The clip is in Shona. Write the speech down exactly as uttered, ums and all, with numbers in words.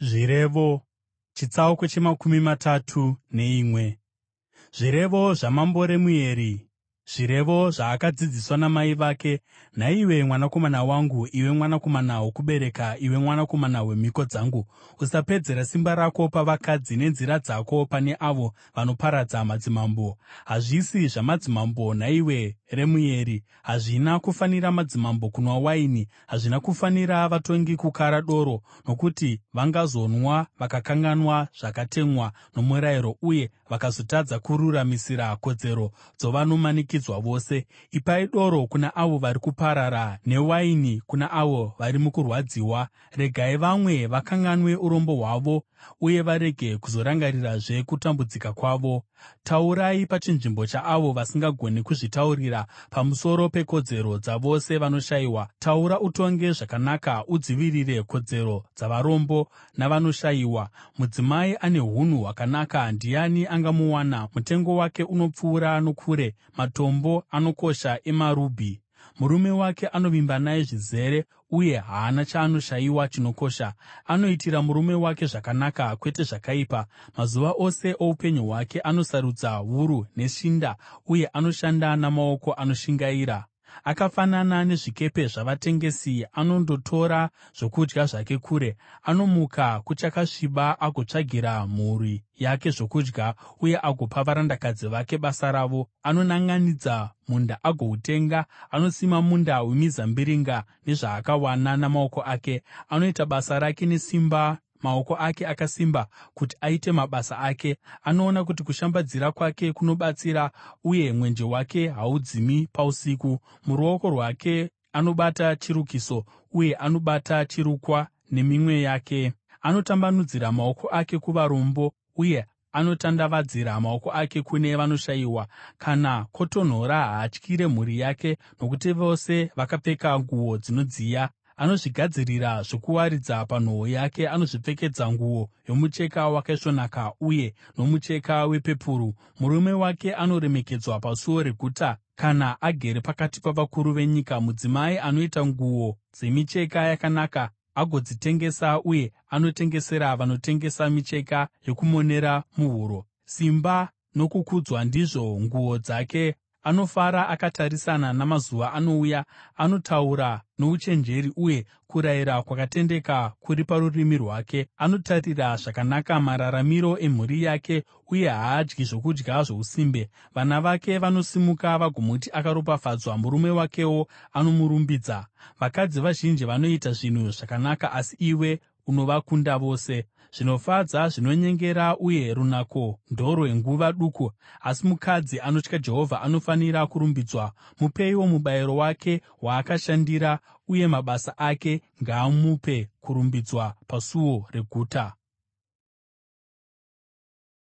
Zvirevo chitsauko chemakumi matatu neimwe. Zvirevo zvamambo Remueri, zvirevo zvaakadzidziswa namai vake. Nhaiwe mwanakomana wangu, iwe mwanakomana wokubereka, iwe mwanakomana wemhiko dzangu, usapedzera simba rako pavakadzi, nenzira dzako pane avo vanoparadza madzimambo. Hazvisi zvamadzimambo, nhaiwe Remueri, hazvina kufanira madzimambo kunwa waini, hazvina kufanira vatongi kukara doro, nokuti vangazonwa vakakanganwa zvakatemwa nomurayiro, uye vakazotadza kururamisira kodzero dzovanomanikidzwa vose. Ipai doro kuna avo vari kuparara, newaini kuna avo vari mukurwadziwa. Regai vamwe vakanganwe urombo hwavo, uye varege kuzorangarirazve kutambudzika kwavo. Taurai pachinzvimbo chaavo vasingagoni kuzvitaurira, pamusoro pekodzero dzavose vanoshayiwa. Taura utonge zvakanaka, udzivirire kodzero dzavarombo navanoshayiwa. Mudzimai ane unhu hwakanaka ndiani angamuwana? Mutengo wake unopfuura nokure matombo anokosha emarubhi. Murume wake anovimba naye zvizere, uye haana chaanoshayiwa chinokosha. Anoitira murume wake zvakanaka, kwete zvakaipa. Mazuva ose oupenyu hwake anosarudza wuru neshinda, uye anoshanda namaoko anoshingaira. Akafanana nezvikepe zvavatengesi, anondotora zvokudya zvake kure. Anomuka kuchakasviba agotsvagira mhuri yake zvokudya, uye agopa varandakadzi vake basa ravo. Anonan'anidza munda agoutenga, anosima munda wemizambiringa nezvaakawana namaoko ake. Anoita basa rake nesimba, maoko ake akasimba kuti aite mabasa ake. Anoona kuti kushambadzira kwake kunobatsira, uye mwenje wake haudzimi pausiku. Muruoko rwake anobata chirukiso, uye anobata chirukwa neminwe yake. Anotambanudzira maoko ake kuvarombo, uye anotandavadzira maoko ake kune vanoshayiwa. Kana kwotonhora, haatyire mhuri yake, nokuti vose vakapfeka nguo dzinodziya. Anozvigadzirira zvokuwaridza panhoo yake, anozvipfekedza nguo yomucheka wakaisvonaka uye nomucheka wepepuru. Murume wake anoremekedzwa pasuo reguta, kana agere pakati pavakuru venyika. Mudzimai anoita nguo dzemicheka yakanaka agodzitengesa, uye anotengesera vanotengesa micheka yokumonera muhuro. Simba nokukudzwa ndizvo nguo dzake. Anofara akatarisana namazuva anouya. Anotaura nouchenjeri, uye kurayira kwakatendeka kuri parurimi rwake. Anotarira zvakanaka mararamiro emhuri yake, uye haadyi zvokudya zvousimbe. Vana vake vanosimuka vagomuti akaropafadzwa, murume wakewo anomurumbidza. Vakadzi vazhinji vanoita zvinhu zvakanaka, asi iwe unovakunda vose. Zvinofadza zvinonyengera, uye runako ndorwenguva duku, asi mukadzi anotya Jehovha anofanira kurumbidzwa. Mupeiwo mubayiro wake waakashandira, uye mabasa ake ngaamupe kurumbidzwa pasuo reguta.